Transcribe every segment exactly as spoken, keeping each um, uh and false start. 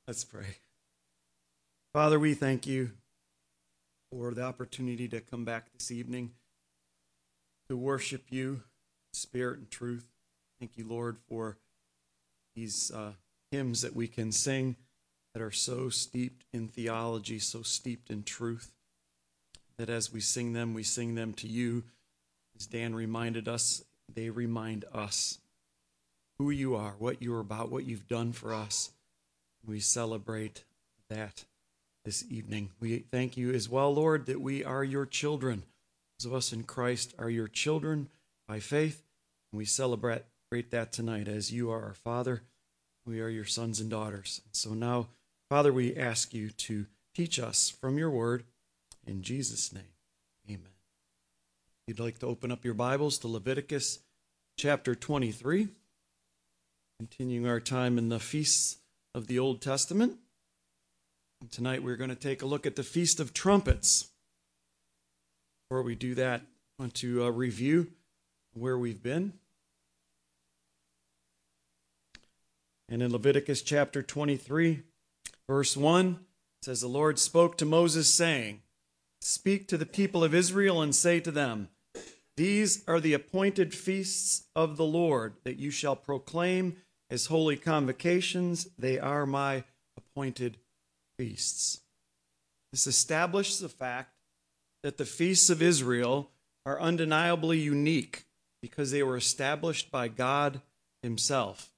Let's pray. Father, we thank you for the opportunity to come back this evening to worship you in spirit and truth. Thank you, Lord, for these uh, hymns that we can sing that are so steeped in theology, so steeped in truth, that as we sing them, we sing them to you. As Dan reminded us, they remind us who you are, what you're about, what you've done for us. We celebrate that this evening. We thank you as well, Lord, that we are your children. Those of us in Christ are your children by faith. And we celebrate that tonight as you are our Father. We are your sons and daughters. So now, Father, we ask you to teach us from your word. In Jesus' name, amen. If you'd like to open up your Bibles to Leviticus chapter twenty-three, continuing our time in the feasts of the Old Testament. And tonight we're going to take a look at the Feast of Trumpets. Before we do that, I want to uh, review where we've been. And in Leviticus chapter twenty-three, verse one, it says, "The Lord spoke to Moses, saying, Speak to the people of Israel and say to them, These are the appointed feasts of the Lord that you shall proclaim as holy convocations. They are my appointed feasts." This establishes the fact that the feasts of Israel are undeniably unique because they were established by God himself.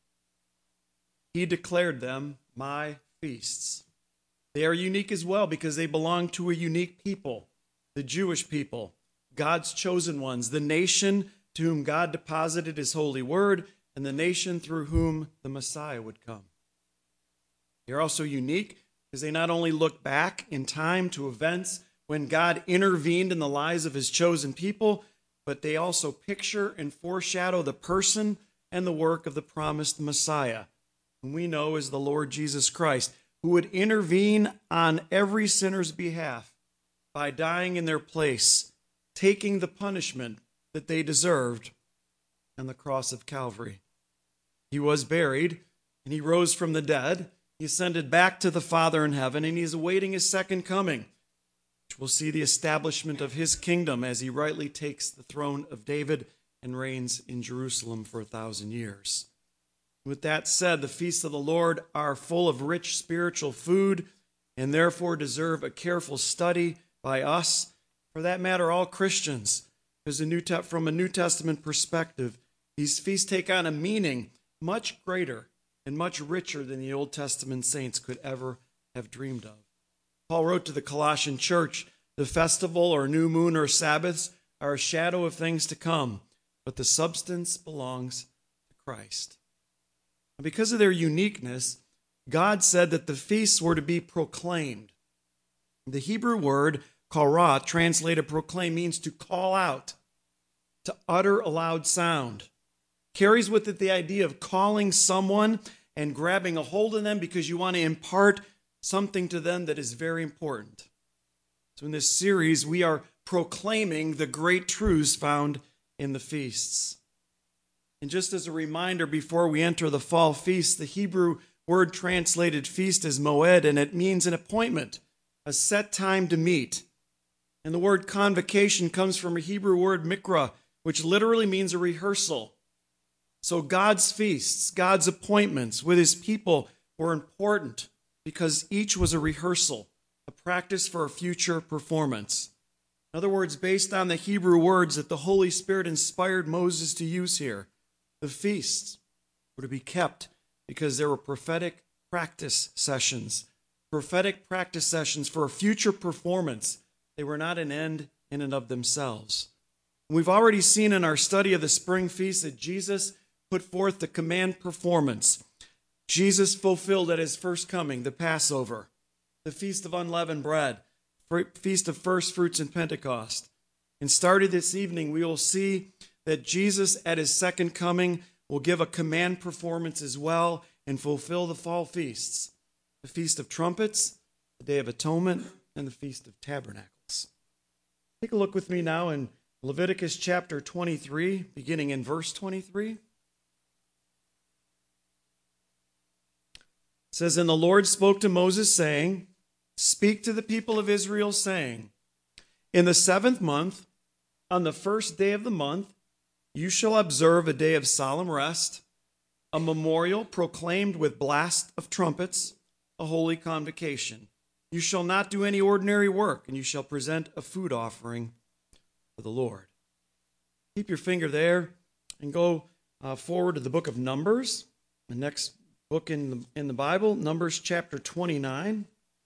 He declared them my feasts. They are unique as well because they belong to a unique people, the Jewish people, God's chosen ones, the nation to whom God deposited his holy word, and the nation through whom the Messiah would come. They're also unique because they not only look back in time to events when God intervened in the lives of his chosen people, but they also picture and foreshadow the person and the work of the promised Messiah, whom we know as the Lord Jesus Christ, who would intervene on every sinner's behalf by dying in their place, taking the punishment that they deserved on the cross of Calvary. He was buried, and he rose from the dead. He ascended back to the Father in heaven, and he is awaiting his second coming, which will see the establishment of his kingdom as he rightly takes the throne of David and reigns in Jerusalem for a thousand years. With that said, the feasts of the Lord are full of rich spiritual food and therefore deserve a careful study by us, for that matter, all Christians, because a New Te- from a New Testament perspective, these feasts take on a meaning much greater and much richer than the Old Testament saints could ever have dreamed of. Paul wrote to the Colossian church, "The festival or new moon or Sabbaths are a shadow of things to come, but the substance belongs to Christ." And because of their uniqueness, God said that the feasts were to be proclaimed. The Hebrew word korah, translated proclaim, means to call out, to utter a loud sound. Carries with it the idea of calling someone and grabbing a hold of them because you want to impart something to them that is very important. So in this series, we are proclaiming the great truths found in the feasts. And just as a reminder, before we enter the fall feast, the Hebrew word translated feast is moed, and it means an appointment, a set time to meet. And the word convocation comes from a Hebrew word mikra, which literally means a rehearsal. So God's feasts, God's appointments with his people were important because each was a rehearsal, a practice for a future performance. In other words, based on the Hebrew words that the Holy Spirit inspired Moses to use here, the feasts were to be kept because there were prophetic practice sessions, prophetic practice sessions for a future performance. They were not an end in and of themselves. We've already seen in our study of the spring feast that Jesus put forth the command performance. Jesus fulfilled at his first coming the Passover, the Feast of Unleavened Bread, Feast of First Fruits and Pentecost. And started this evening, we will see that Jesus at his second coming will give a command performance as well and fulfill the fall feasts, the Feast of Trumpets, the Day of Atonement, and the Feast of Tabernacles. Take a look with me now in Leviticus chapter twenty-three, beginning in verse twenty-three. It says, "And the Lord spoke to Moses, saying, Speak to the people of Israel, saying, In the seventh month, on the first day of the month, you shall observe a day of solemn rest, a memorial proclaimed with blast of trumpets, a holy convocation. You shall not do any ordinary work, and you shall present a food offering for the Lord." Keep your finger there and go uh, forward to the book of Numbers, the next book in the, in the Bible, Numbers chapter twenty-nine.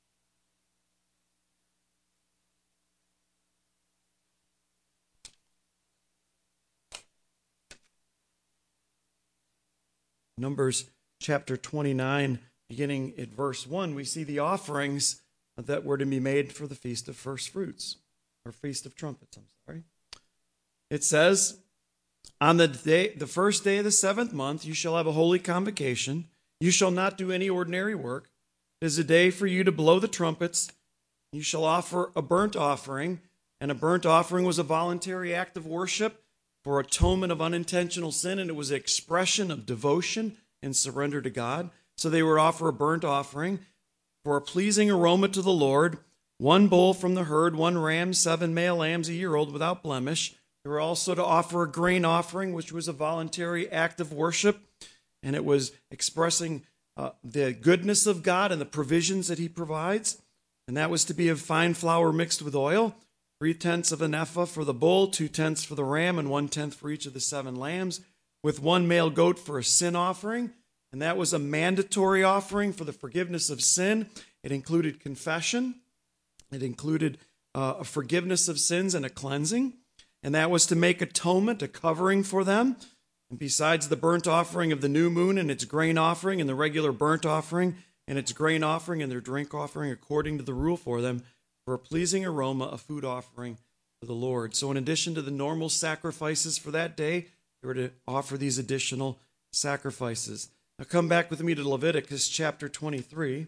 Numbers chapter twenty-nine, beginning at verse one, we see the offerings that were to be made for the Feast of First Fruits, or Feast of Trumpets, I'm sorry. It says, "On the day, the first day of the seventh month, you shall have a holy convocation. You shall not do any ordinary work. It is a day for you to blow the trumpets. You shall offer a burnt offering," and a burnt offering was a voluntary act of worship for atonement of unintentional sin, and it was an expression of devotion and surrender to God. So they would offer a burnt offering for a pleasing aroma to the Lord, one bull from the herd, one ram, seven male lambs a year old without blemish. They were also to offer a grain offering, which was a voluntary act of worship, and it was expressing uh, the goodness of God and the provisions that he provides. And that was to be of fine flour mixed with oil, three-tenths of an ephah for the bull, two-tenths for the ram, and one-tenth for each of the seven lambs, with one male goat for a sin offering. And that was a mandatory offering for the forgiveness of sin. It included confession. It included uh, a forgiveness of sins and a cleansing. And that was to make atonement, a covering for them. And besides the burnt offering of the new moon and its grain offering and the regular burnt offering and its grain offering and their drink offering according to the rule for them, for a pleasing aroma, a food offering for the Lord. So in addition to the normal sacrifices for that day, they were to offer these additional sacrifices. Now come back with me to Leviticus chapter twenty-three.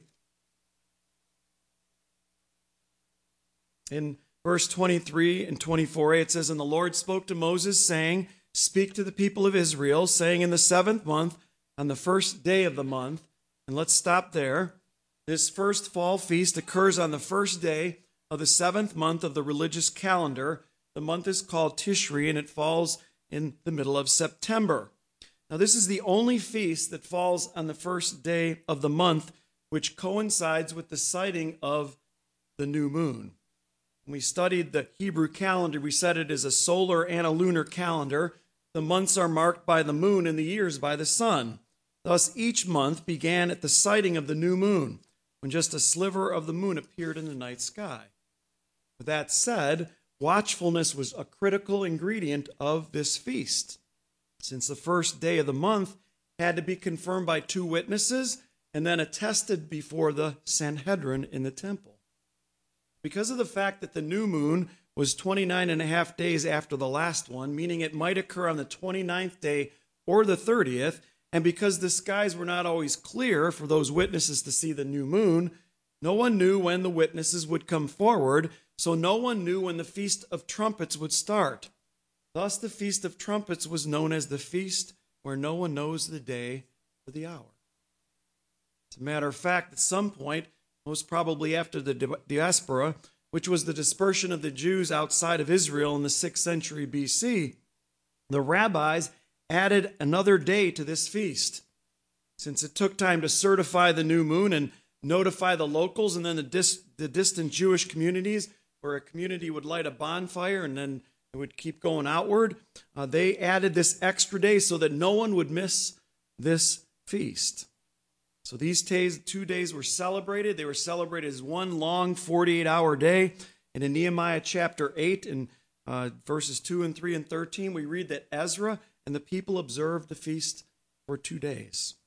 In verse twenty-three and twenty-four a, it says, "And the Lord spoke to Moses, saying, Speak to the people of Israel, saying, In the seventh month, on the first day of the month," and let's stop there. This first fall feast occurs on the first day of the seventh month of the religious calendar. The month is called Tishri, and it falls in the middle of September. Now, this is the only feast that falls on the first day of the month, which coincides with the sighting of the new moon. When we studied the Hebrew calendar, we said it is a solar and a lunar calendar. The months are marked by the moon and the years by the sun. Thus, each month began at the sighting of the new moon, when just a sliver of the moon appeared in the night sky. With that said, watchfulness was a critical ingredient of this feast, since the first day of the month had to be confirmed by two witnesses and then attested before the Sanhedrin in the temple. Because of the fact that the new moon was twenty-nine and a half days after the last one, meaning it might occur on the twenty-ninth day or the thirtieth, and because the skies were not always clear for those witnesses to see the new moon, no one knew when the witnesses would come forward, so no one knew when the Feast of Trumpets would start. Thus, the Feast of Trumpets was known as the feast where no one knows the day or the hour. As a matter of fact, at some point, most probably after the diaspora, which was the dispersion of the Jews outside of Israel in the sixth century B C, the rabbis added another day to this feast. Since it took time to certify the new moon and notify the locals and then the, dis- the distant Jewish communities, where a community would light a bonfire and then it would keep going outward, uh, they added this extra day so that no one would miss this feast. So these days, two days were celebrated. They were celebrated as one long forty-eight hour day. And in Nehemiah chapter eight, in uh, verses two and three and thirteen, we read that Ezra and the people observed the feast for two days.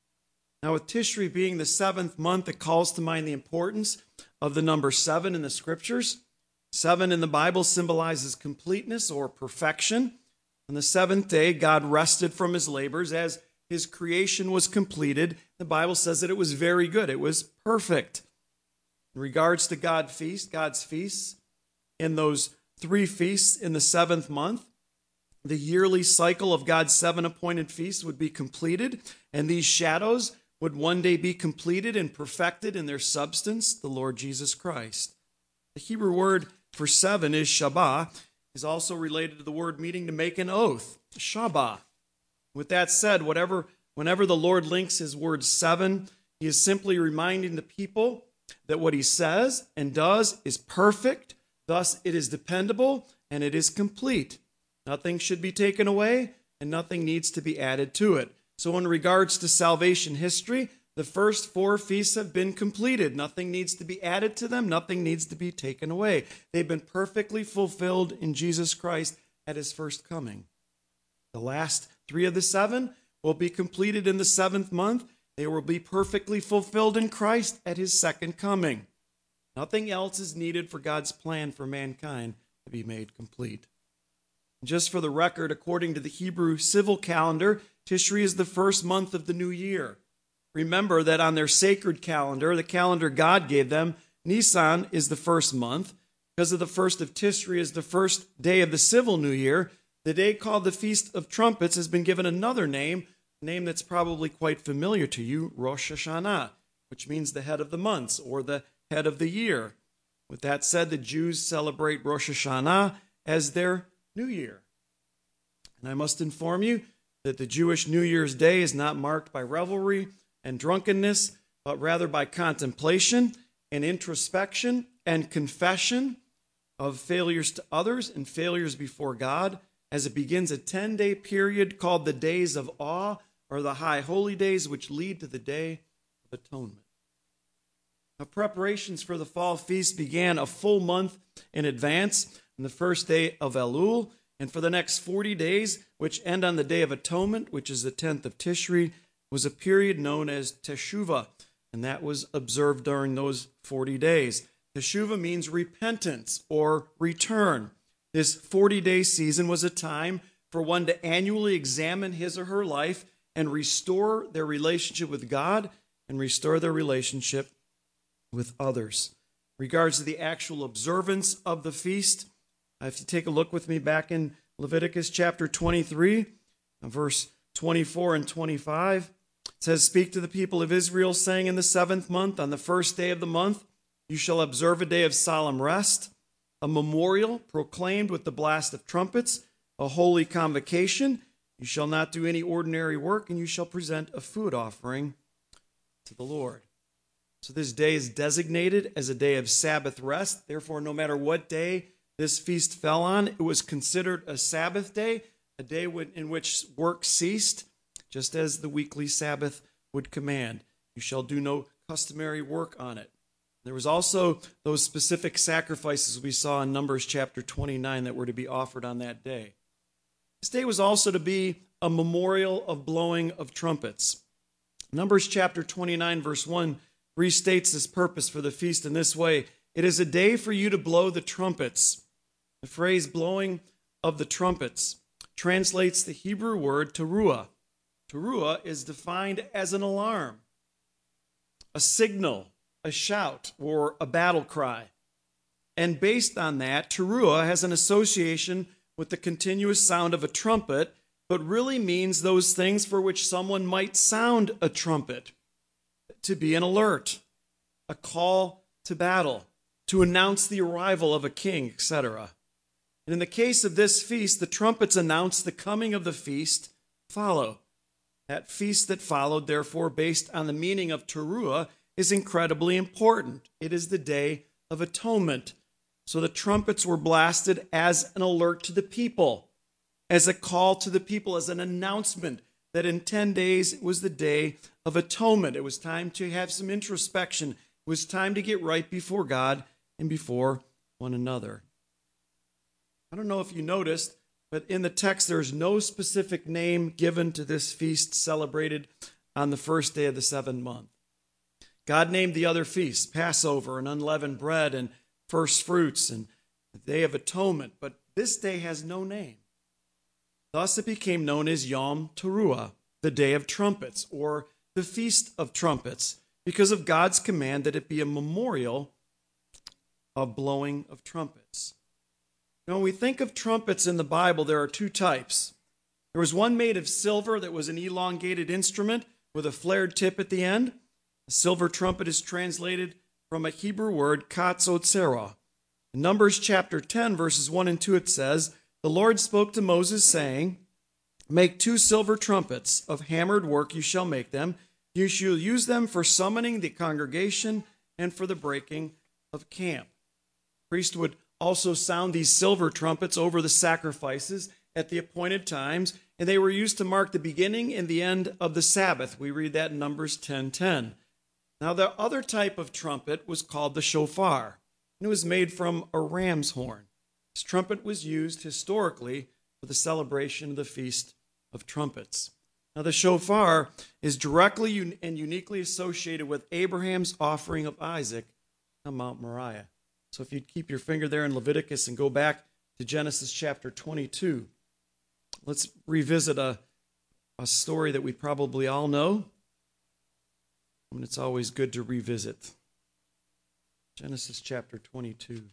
Now, with Tishri being the seventh month, it calls to mind the importance of the number seven in the scriptures. Seven in the Bible symbolizes completeness or perfection. On the seventh day, God rested from his labors as his creation was completed. The Bible says that it was very good. It was perfect. In regards to God's feast, God's feasts, in those three feasts in the seventh month, the yearly cycle of God's seven appointed feasts would be completed, and these shadows would one day be completed and perfected in their substance, the Lord Jesus Christ. The Hebrew word for seven is Shabbat, is also related to the word meaning to make an oath, Shabbat. With that said, whatever, whenever the Lord links his word seven, he is simply reminding the people that what he says and does is perfect, thus it is dependable and it is complete. Nothing should be taken away and nothing needs to be added to it. So in regards to salvation history, the first four feasts have been completed. Nothing needs to be added to them. Nothing needs to be taken away. They've been perfectly fulfilled in Jesus Christ at his first coming. The last three of the seven will be completed in the seventh month. They will be perfectly fulfilled in Christ at his second coming. Nothing else is needed for God's plan for mankind to be made complete. Just for the record, according to the Hebrew civil calendar, Tishri is the first month of the new year. Remember that on their sacred calendar, the calendar God gave them, Nisan is the first month. Because of the first of Tishri is the first day of the civil new year, the day called the Feast of Trumpets has been given another name, a name that's probably quite familiar to you, Rosh Hashanah, which means the head of the months or the head of the year. With that said, the Jews celebrate Rosh Hashanah as their New Year. And I must inform you that the Jewish New Year's Day is not marked by revelry and drunkenness, but rather by contemplation and introspection and confession of failures to others and failures before God, as it begins a ten-day period called the Days of Awe, or the High Holy Days, which lead to the Day of Atonement. Now, preparations for the fall feast began a full month in advance on the first day of Elul, and for the next forty days, which end on the Day of Atonement, which is the tenth of Tishri, was a period known as Teshuvah, and that was observed during those forty days. Teshuvah means repentance or return. This forty-day season was a time for one to annually examine his or her life and restore their relationship with God and restore their relationship with others. In regards to the actual observance of the feast, if you take a look with me back in Leviticus chapter twenty-three, verse twenty-four and twenty-five, it says, "Speak to the people of Israel, saying, in the seventh month, on the first day of the month, you shall observe a day of solemn rest, a memorial proclaimed with the blast of trumpets, a holy convocation. You shall not do any ordinary work, and you shall present a food offering to the Lord." So this day is designated as a day of Sabbath rest. Therefore, no matter what day this feast fell on, it was considered a Sabbath day, a day in which work ceased, just as the weekly Sabbath would command. You shall do no customary work on it. There was also those specific sacrifices we saw in Numbers chapter twenty-nine that were to be offered on that day. This day was also to be a memorial of blowing of trumpets. Numbers chapter twenty-nine, verse one, restates this purpose for the feast in this way: "It is a day for you to blow the trumpets." The phrase blowing of the trumpets translates the Hebrew word teruah. Teruah is defined as an alarm, a signal, a shout, or a battle cry. And based on that, teruah has an association with the continuous sound of a trumpet, but really means those things for which someone might sound a trumpet: to be an alert, a call to battle, to announce the arrival of a king, et cetera. And in the case of this feast, the trumpets announce the coming of the feast follow. That feast that followed, therefore, based on the meaning of teruah, is incredibly important. It is the Day of Atonement. So the trumpets were blasted as an alert to the people, as a call to the people, as an announcement that in ten days it was the Day of Atonement. It was time to have some introspection. It was time to get right before God and before one another. I don't know if you noticed, but in the text there is no specific name given to this feast celebrated on the first day of the seventh month. God named the other feasts, Passover and unleavened bread and first fruits and the Day of Atonement, but this day has no name. Thus it became known as Yom Teruah, the Day of Trumpets, or the Feast of Trumpets, because of God's command that it be a memorial of blowing of trumpets. Now, when we think of trumpets in the Bible, there are two types. There was one made of silver that was an elongated instrument with a flared tip at the end. A silver trumpet is translated from a Hebrew word, katzotzera. In Numbers chapter ten, verses one and two, it says, "The Lord spoke to Moses, saying, Make two silver trumpets. Of hammered work you shall make them. You shall use them for summoning the congregation and for the breaking of camp." The priest would also sound these silver trumpets over the sacrifices at the appointed times, and they were used to mark the beginning and the end of the Sabbath. We read that in Numbers ten ten. Now, the other type of trumpet was called the shofar, and it was made from a ram's horn. This trumpet was used historically for the celebration of the Feast of Trumpets. Now, the shofar is directly and uniquely associated with Abraham's offering of Isaac on Mount Moriah. So if you'd keep your finger there in Leviticus and go back to Genesis chapter twenty-two, let's revisit a, a story that we probably all know. And it's always good to revisit. Genesis chapter twenty-two.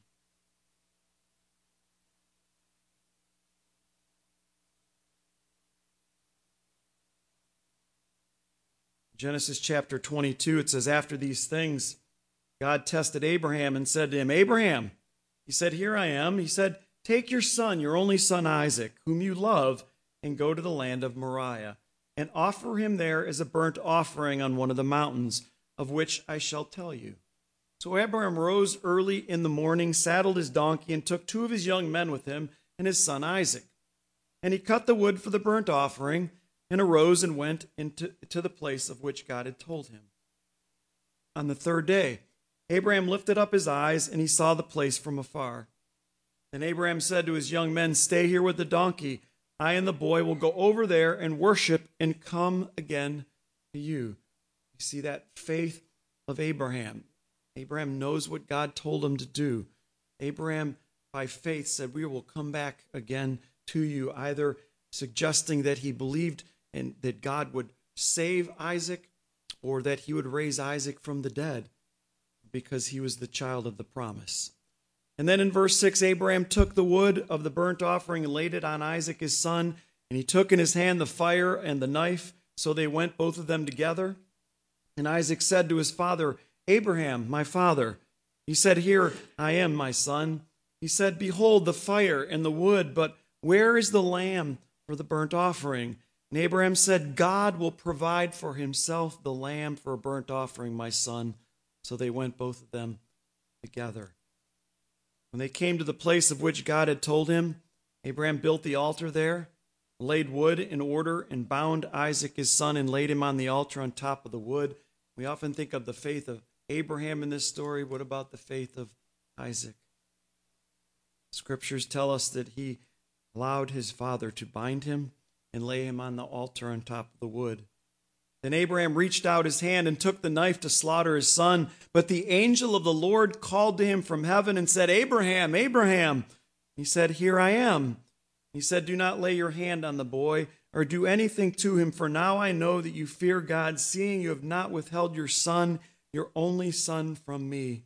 Genesis chapter twenty-two, it says, "After these things, God tested Abraham and said to him, 'Abraham,' he said, 'Here I am.' He said, 'Take your son, your only son Isaac, whom you love, and go to the land of Moriah, and offer him there as a burnt offering on one of the mountains, of which I shall tell you.' So Abraham rose early in the morning, saddled his donkey, and took two of his young men with him and his son Isaac. And he cut the wood for the burnt offering, and arose and went into to the place of which God had told him. On the third day, Abraham lifted up his eyes, and he saw the place from afar. Then Abraham said to his young men, 'Stay here with the donkey. I and the boy will go over there and worship and come again to you.'" You see that faith of Abraham. Abraham knows what God told him to do. Abraham, by faith, said, "We will come back again to you," either suggesting that he believed and that God would save Isaac, or that he would raise Isaac from the dead, because he was the child of the promise. And then in verse six, Abraham took the wood of the burnt offering and laid it on Isaac his son, and he took in his hand the fire and the knife, so they went both of them together. And Isaac said to his father, "Abraham, my father." He said, "Here I am, my son." He said, "Behold the fire and the wood, but where is the lamb for the burnt offering?" And Abraham said, "God will provide for himself the lamb for a burnt offering, my son." So they went both of them together. When they came to the place of which God had told him, Abraham built the altar there, laid wood in order, and bound Isaac his son and laid him on the altar on top of the wood. We often think of the faith of Abraham in this story. What about the faith of Isaac? Scriptures tell us that he allowed his father to bind him and lay him on the altar on top of the wood. Then Abraham reached out his hand and took the knife to slaughter his son. But the angel of the Lord called to him from heaven and said, "Abraham, Abraham." He said, "Here I am." He said, "Do not lay your hand on the boy or do anything to him, for now I know that you fear God, seeing you have not withheld your son, your only son, from me."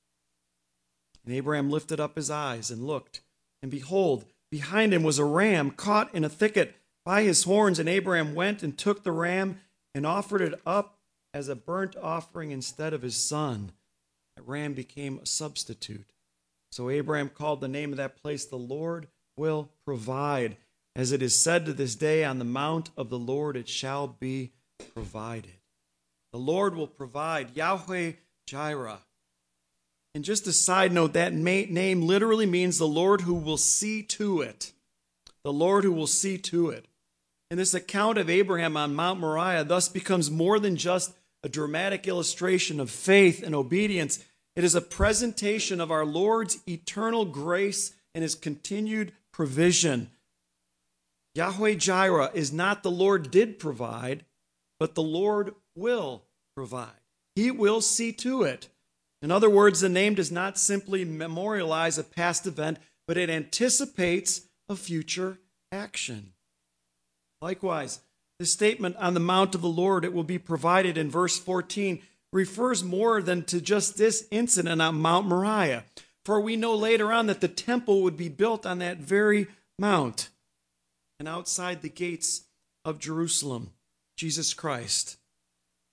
And Abraham lifted up his eyes and looked, and behold, behind him was a ram caught in a thicket by his horns. And Abraham went and took the ram and offered it up as a burnt offering instead of his son. That ram became a substitute. So Abraham called the name of that place, "The Lord will provide." As it is said to this day, "On the mount of the Lord it shall be provided." The Lord will provide, Yahweh Jireh. And just a side note, that name literally means the Lord who will see to it. The Lord who will see to it. And this account of Abraham on Mount Moriah thus becomes more than just a dramatic illustration of faith and obedience. It is a presentation of our Lord's eternal grace and his continued provision. Yahweh Jireh is not the Lord did provide, but the Lord will provide. He will see to it. In other words, the name does not simply memorialize a past event, but it anticipates a future action. Likewise, the statement "on the mount of the Lord it will be provided" in verse fourteen refers more than to just this incident on Mount Moriah. For we know later on that the temple would be built on that very mount. And outside the gates of Jerusalem, Jesus Christ,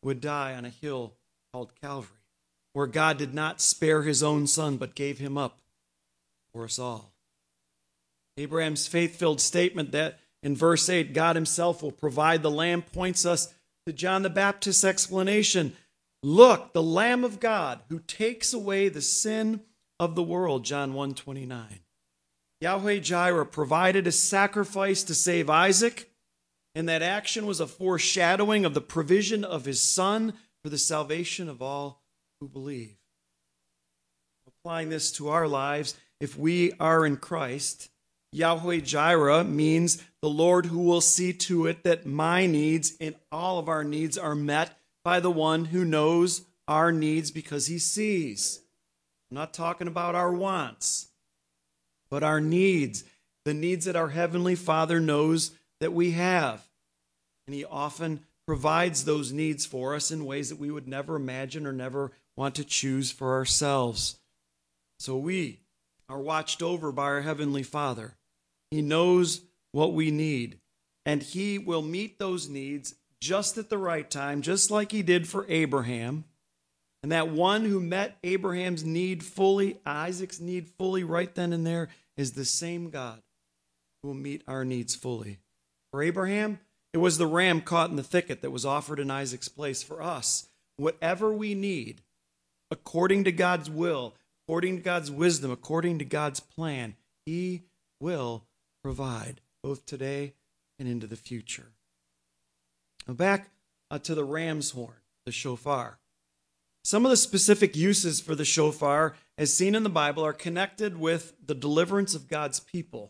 would die on a hill called Calvary, where God did not spare his own son, but gave him up for us all. Abraham's faith-filled statement that in verse eight, God himself will provide the lamb, points us to John the Baptist's explanation. Look, the Lamb of God who takes away the sin of the world, John one twenty-nine. Yahweh Jireh provided a sacrifice to save Isaac, and that action was a foreshadowing of the provision of his son for the salvation of all who believe. Applying this to our lives, if we are in Christ, Yahweh Jireh means the Lord who will see to it that my needs and all of our needs are met by the one who knows our needs because he sees. I'm not talking about our wants, but our needs, the needs that our Heavenly Father knows that we have. And he often provides those needs for us in ways that we would never imagine or never want to choose for ourselves. So we are watched over by our Heavenly Father. He knows what we need, and he will meet those needs just at the right time, just like he did for Abraham. And that one who met Abraham's need fully, Isaac's need fully right then and there, is the same God who will meet our needs fully. For Abraham, it was the ram caught in the thicket that was offered in Isaac's place. For us, whatever we need, according to God's will, according to God's wisdom, according to God's plan, he will provide, both today and into the future. Now back uh, to the ram's horn, the shofar. Some of the specific uses for the shofar, as seen in the Bible, are connected with the deliverance of God's people.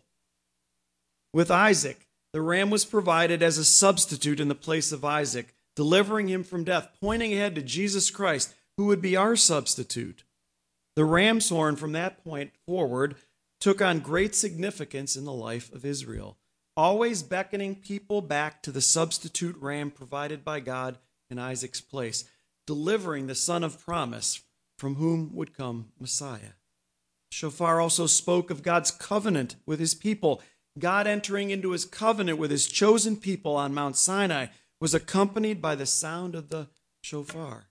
With Isaac, the ram was provided as a substitute in the place of Isaac, delivering him from death, pointing ahead to Jesus Christ, who would be our substitute. The ram's horn from that point forward took on great significance in the life of Israel, always beckoning people back to the substitute ram provided by God in Isaac's place, delivering the son of promise from whom would come Messiah. Shofar also spoke of God's covenant with his people. God entering into his covenant with his chosen people on Mount Sinai was accompanied by the sound of the shofar.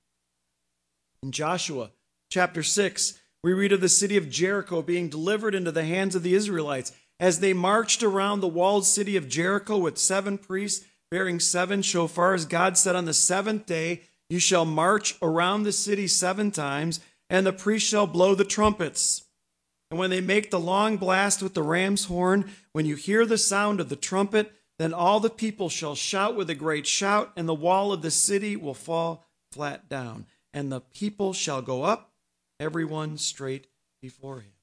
In Joshua chapter six, we read of the city of Jericho being delivered into the hands of the Israelites. As they marched around the walled city of Jericho with seven priests bearing seven shofars, God said, on the seventh day, you shall march around the city seven times, and the priests shall blow the trumpets. And when they make the long blast with the ram's horn, when you hear the sound of the trumpet, then all the people shall shout with a great shout, and the wall of the city will fall flat down. And the people shall go up, everyone straight before him.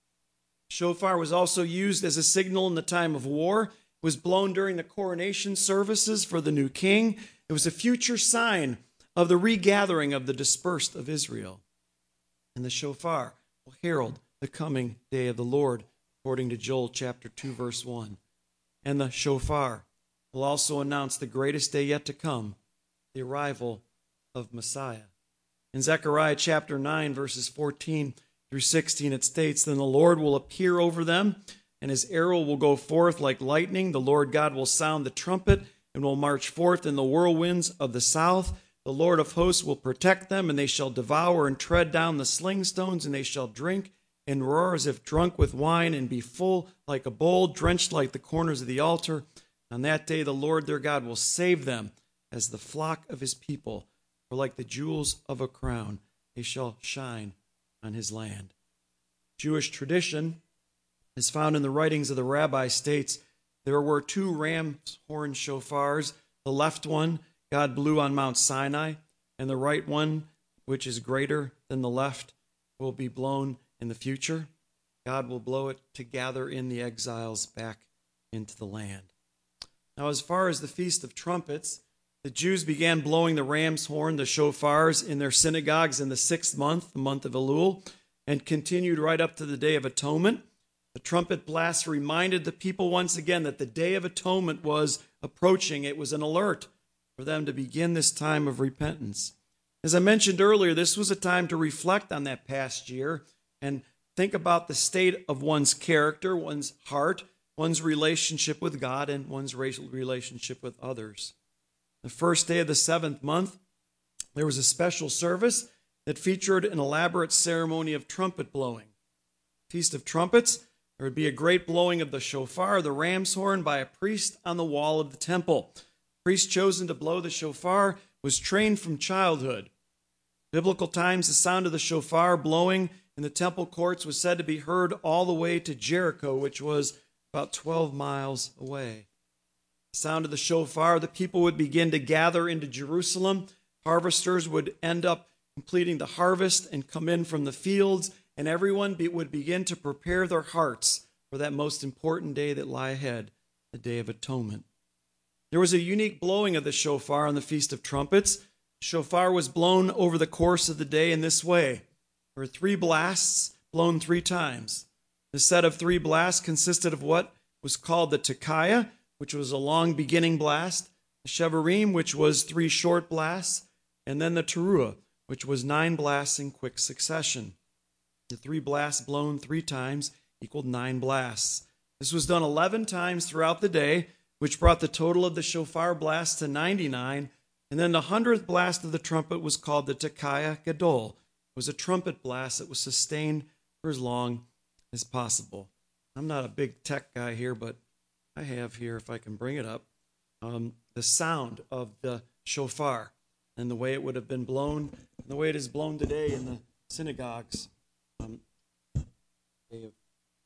Shofar was also used as a signal in the time of war. It was blown during the coronation services for the new king. It was a future sign of the regathering of the dispersed of Israel. And the shofar will herald the coming day of the Lord, according to Joel chapter two, verse one. And the shofar will also announce the greatest day yet to come, the arrival of Messiah. In Zechariah chapter nine, verses fourteen through sixteen, it states, then the Lord will appear over them, and his arrow will go forth like lightning. The Lord God will sound the trumpet, and will march forth in the whirlwinds of the south. The Lord of hosts will protect them, and they shall devour and tread down the sling stones, and they shall drink and roar as if drunk with wine, and be full like a bowl, drenched like the corners of the altar. On that day the Lord their God will save them as the flock of his people, for like the jewels of a crown they shall shine on his land. Jewish tradition, as found in the writings of the rabbi, states there were two ram's horn shofars. The left one God blew on Mount Sinai, and the right one, which is greater than the left, will be blown in the future. God will blow it to gather in the exiles back into the land. Now, as far as the Feast of Trumpets, the Jews began blowing the ram's horn, the shofars, in their synagogues in the sixth month, the month of Elul, and continued right up to the Day of Atonement. The trumpet blast reminded the people once again that the Day of Atonement was approaching. It was an alert for them to begin this time of repentance. As I mentioned earlier, this was a time to reflect on that past year and think about the state of one's character, one's heart, one's relationship with God, and one's relationship with others. The first day of the seventh month there was a special service that featured an elaborate ceremony of trumpet blowing. Feast of Trumpets, there would be a great blowing of the shofar, the ram's horn, by a priest on the wall of the temple. The priest chosen to blow the shofar was trained from childhood. Biblical times, the sound of the shofar blowing in the temple courts was said to be heard all the way to Jericho, which was about twelve miles away. The sound of the shofar, the people would begin to gather into Jerusalem. Harvesters would end up completing the harvest and come in from the fields, and everyone be, would begin to prepare their hearts for that most important day that lie ahead, the Day of Atonement. There was a unique blowing of the shofar on the Feast of Trumpets. The shofar was blown over the course of the day in this way. There were three blasts blown three times. The set of three blasts consisted of what was called the Tekiah, which was a long beginning blast, the Shevarim, which was three short blasts, and then the Teruah, which was nine blasts in quick succession. The three blasts blown three times equaled nine blasts. This was done eleven times throughout the day, which brought the total of the shofar blasts to ninety-nine. And then the hundredth blast of the trumpet was called the Tekiah Gadol. It was a trumpet blast that was sustained for as long as possible. I'm not a big tech guy here, but I have here, if I can bring it up, um, the sound of the shofar and the way it would have been blown, and the way it is blown today in the synagogues. Um, they have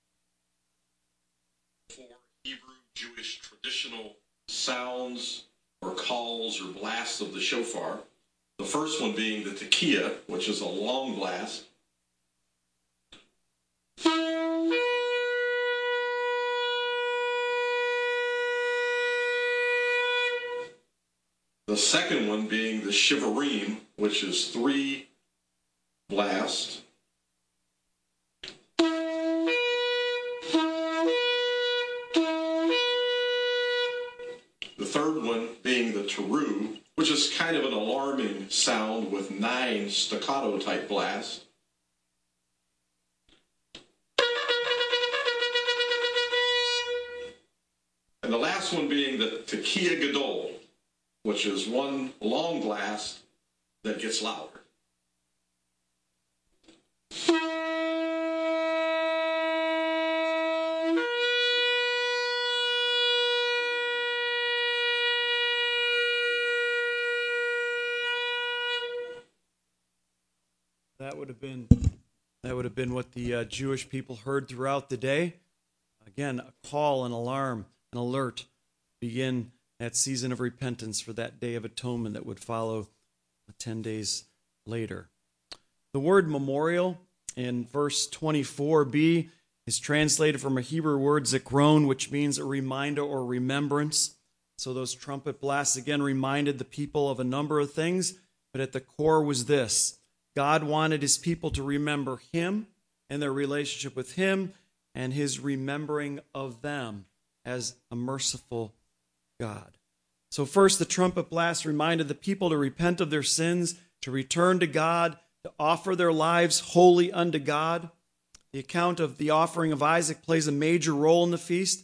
Four Hebrew Jewish traditional sounds or calls or blasts of the shofar. The first one being the tekiah, which is a long blast. The second one being the shivarim, which is three blasts. The third one being the teruah, which is kind of an alarming sound with nine staccato type blasts. And the last one being the Tekiah Gadol, which is one long blast that gets louder. That would have been that would have been what the uh, Jewish people heard throughout the day. Again, a call, an alarm, an alert, begin that season of repentance for that Day of Atonement that would follow ten days later. The word memorial in verse twenty-four b is translated from a Hebrew word zikron, which means a reminder or remembrance. So those trumpet blasts again reminded the people of a number of things, but at the core was this: God wanted his people to remember him and their relationship with him and his remembering of them as a merciful God. So first, the trumpet blast reminded the people to repent of their sins, to return to God, to offer their lives wholly unto God. The account of the offering of Isaac plays a major role in the feast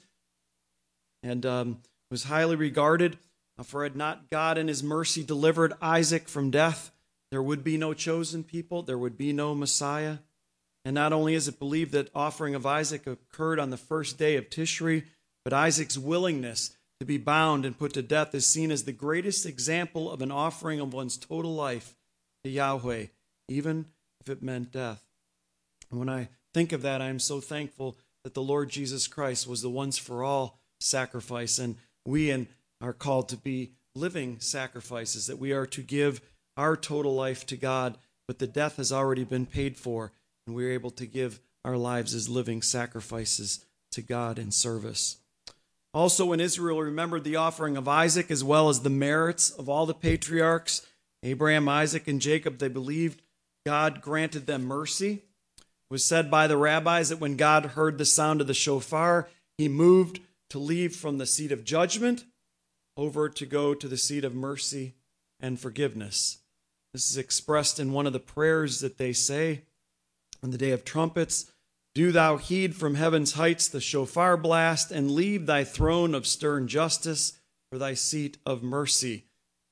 and um, was highly regarded. For had not God in his mercy delivered Isaac from death, there would be no chosen people, there would be no Messiah. And not only is it believed that offering of Isaac occurred on the first day of Tishri, but Isaac's willingness to be bound and put to death is seen as the greatest example of an offering of one's total life to Yahweh, even if it meant death. And when I think of that, I am so thankful that the Lord Jesus Christ was the once for all sacrifice, and we are called to be living sacrifices, that we are to give our total life to God, but the death has already been paid for, and we are able to give our lives as living sacrifices to God in service. Also, when Israel remembered the offering of Isaac as well as the merits of all the patriarchs, Abraham, Isaac, and Jacob, they believed God granted them mercy. It was said by the rabbis that when God heard the sound of the shofar, he moved to leave from the seat of judgment over to go to the seat of mercy and forgiveness. This is expressed in one of the prayers that they say on the Day of Trumpets. Do thou heed from heaven's heights the shofar blast, and leave thy throne of stern justice for thy seat of mercy.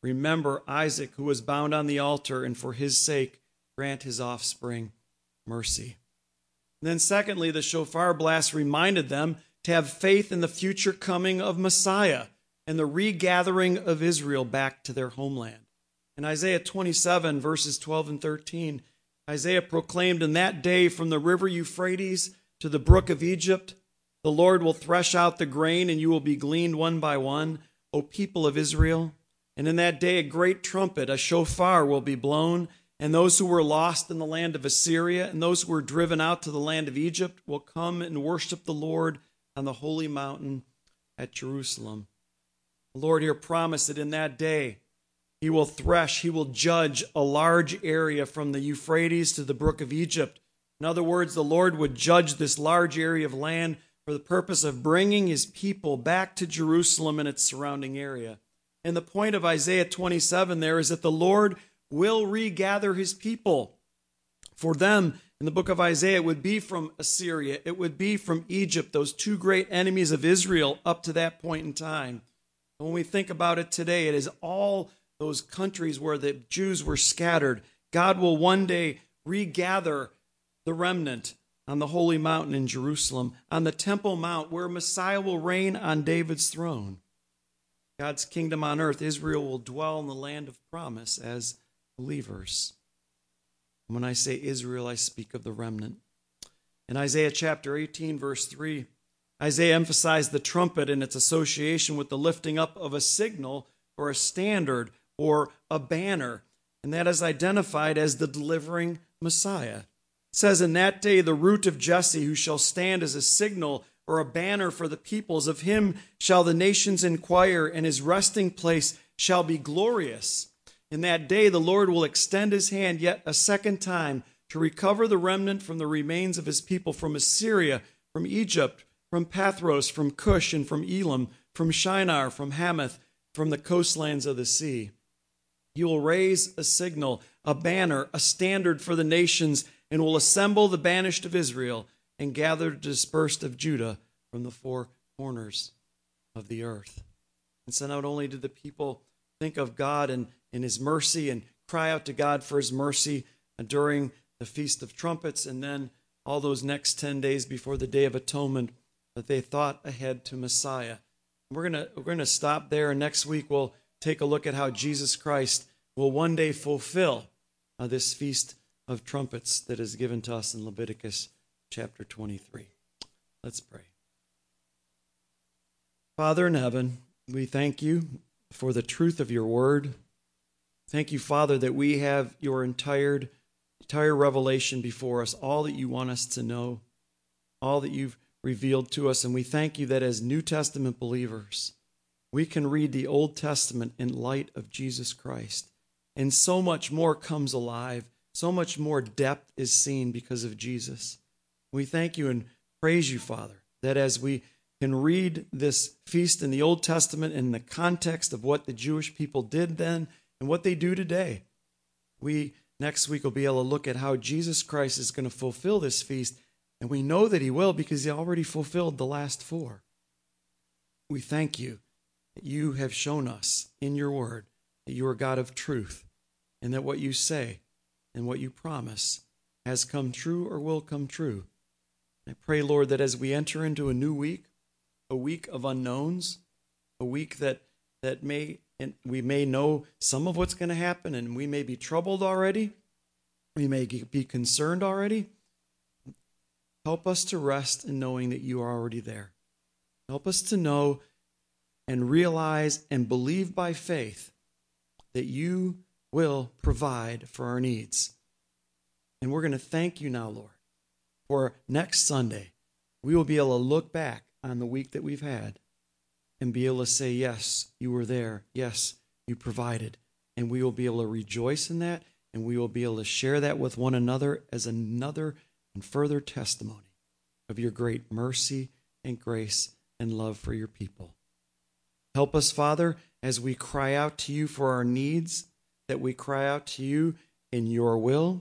Remember Isaac, who was bound on the altar, and for his sake grant his offspring mercy. And then secondly, the shofar blast reminded them to have faith in the future coming of Messiah and the regathering of Israel back to their homeland. In Isaiah twenty-seven, verses twelve and thirteen, Isaiah proclaimed, "In that day from the river Euphrates to the brook of Egypt, the Lord will thresh out the grain, and you will be gleaned one by one, O people of Israel. And in that day a great trumpet, a shofar, will be blown, and those who were lost in the land of Assyria and those who were driven out to the land of Egypt will come and worship the Lord on the holy mountain at Jerusalem." The Lord here promised that in that day he will thresh, he will judge a large area from the Euphrates to the brook of Egypt. In other words, the Lord would judge this large area of land for the purpose of bringing his people back to Jerusalem and its surrounding area. And the point of Isaiah twenty-seven there is that the Lord will regather his people. For them, in the book of Isaiah, it would be from Assyria, it would be from Egypt, those two great enemies of Israel up to that point in time. And when we think about it today, it is all those countries where the Jews were scattered. God will one day regather the remnant on the holy mountain in Jerusalem, on the Temple Mount, where Messiah will reign on David's throne. God's kingdom on earth, Israel will dwell in the land of promise as believers. When I say Israel, I speak of the remnant. In Isaiah chapter eighteen, verse three, Isaiah emphasized the trumpet and its association with the lifting up of a signal or a standard or a banner, and that is identified as the delivering Messiah. It says, "In that day the root of Jesse, who shall stand as a signal or a banner for the peoples, of him shall the nations inquire, and his resting place shall be glorious. In that day the Lord will extend his hand yet a second time to recover the remnant from the remains of his people, from Assyria, from Egypt, from Pathros, from Cush, and from Elam, from Shinar, from Hamath, from the coastlands of the sea. He will raise a signal, a banner, a standard for the nations, and will assemble the banished of Israel and gather the dispersed of Judah from the four corners of the earth." And so not only did the people think of God and, and his mercy and cry out to God for his mercy during the Feast of Trumpets and then all those next ten days before the Day of Atonement, but they thought ahead to Messiah. We're going we're going to stop there, and next week we'll take a look at how Jesus Christ will one day fulfill uh, this Feast of Trumpets that is given to us in Leviticus chapter twenty-three. Let's pray. Father in heaven, we thank you for the truth of your word. Thank you, Father, that we have your entire, entire revelation before us, all that you want us to know, all that you've revealed to us. And we thank you that as New Testament believers, we can read the Old Testament in light of Jesus Christ. And so much more comes alive. So much more depth is seen because of Jesus. We thank you and praise you, Father, that as we can read this feast in the Old Testament in the context of what the Jewish people did then and what they do today, we next week will be able to look at how Jesus Christ is going to fulfill this feast. And we know that he will because he already fulfilled the last four. We thank you that you have shown us in your word that you are God of truth and that what you say and what you promise has come true or will come true. I pray, Lord, that as we enter into a new week, a week of unknowns, a week that that may and we may know some of what's going to happen, and we may be troubled already, we may be concerned already. Help us to rest in knowing that you are already there. Help us to know and realize and believe by faith that you will provide for our needs. And we're going to thank you now, Lord, for next Sunday, we will be able to look back on the week that we've had and be able to say, yes, you were there. Yes, you provided. And we will be able to rejoice in that, and we will be able to share that with one another as another and further testimony of your great mercy and grace and love for your people. Help us, Father, as we cry out to you for our needs, that we cry out to you in your will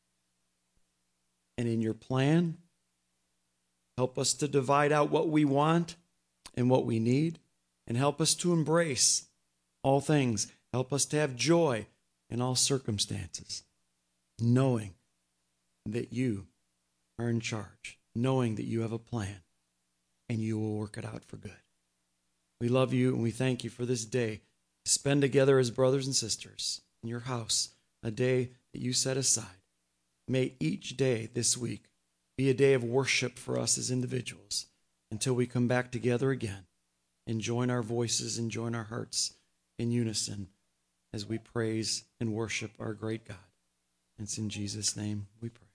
and in your plan. Help us to divide out what we want and what we need, and help us to embrace all things. Help us to have joy in all circumstances, knowing that you are in charge, knowing that you have a plan, and you will work it out for good. We love you, and we thank you for this day to spend together as brothers and sisters in your house, a day that you set aside. May each day this week be a day of worship for us as individuals until we come back together again and join our voices and join our hearts in unison as we praise and worship our great God. And it's in Jesus' name we pray.